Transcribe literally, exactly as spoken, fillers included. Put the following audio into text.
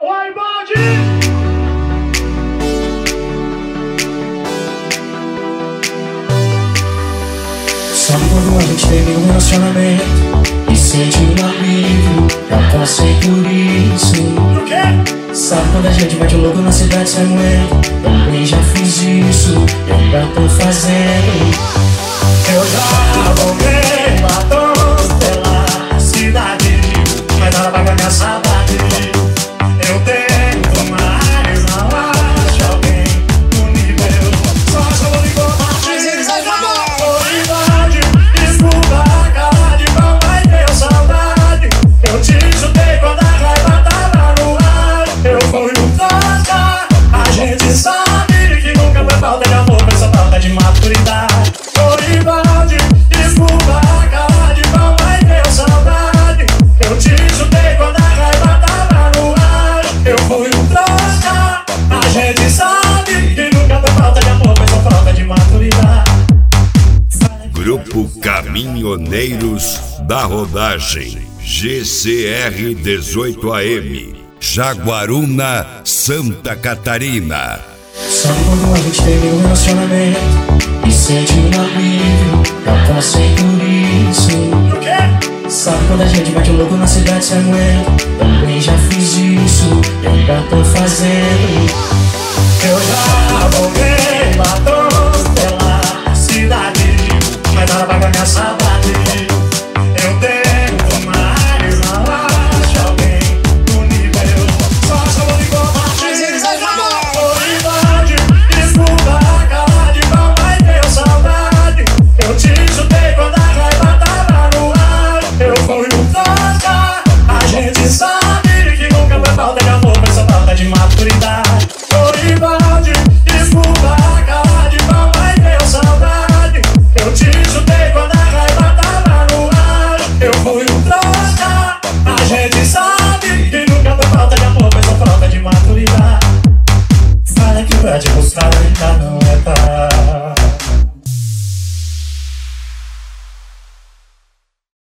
Oi, bode! Sabe quando a gente teve um relacionamento e sente um alívio? Eu passei por isso. O quê? Sabe quando a gente mete o louco na cidade sem moeda? Também já fiz isso, eu ainda tô fazendo. Eu já voltei batom pela cidade, mas nada paga minha saudade. Eu tento, mas não acho alguém no nível. Só acho eu vou me compartilhar. Desculpa a cara de pau, mas tenho saudade. Eu te chutei quando a raiva tava no ar. Eu fui um troca. A gente sabe que nunca foi falta de amor, foi só falta de maturidade. Oi, bode, desculpa a cara de pau, mas tenho saudade. Eu te chutei quando a raiva tava no ar. Eu fui um troca. A gente sabe que nunca foi falta de amor, foi só falta de maturidade. Grupo Caminhoneiros da Rodagem, G C R dezoito A M, Jaguaruna, Santa Catarina. Sabe quando a gente teve um relacionamento e sente um alívio? Eu passei por isso. O quê? Sabe quando a gente mete o louco na cidade sem moeda? Também já fiz isso, eu ainda tô fazendo. Eu já voltei batom pela cidade, mas nada paga minha saudade. Eu tento, mas não acho alguém no nível. Só acho eu vou me compartilhar. Oi, bode, desculpa a cara de pau, mas tenho saudade. Eu te chutei quando a raiva tava no ar. Eu fui um troca. A gente sabe que nunca foi falta de amor, foi só falta de maturidade. Oi, bode, desculpa a cara de pau, mas tenho saudade. Eu te chutei quando a raiva tava no ar. Eu fui um troca. A gente sabe que nunca foi falta de amor, foi só falta de maturidade. Fala que vai te buscar, ainda não é tarde.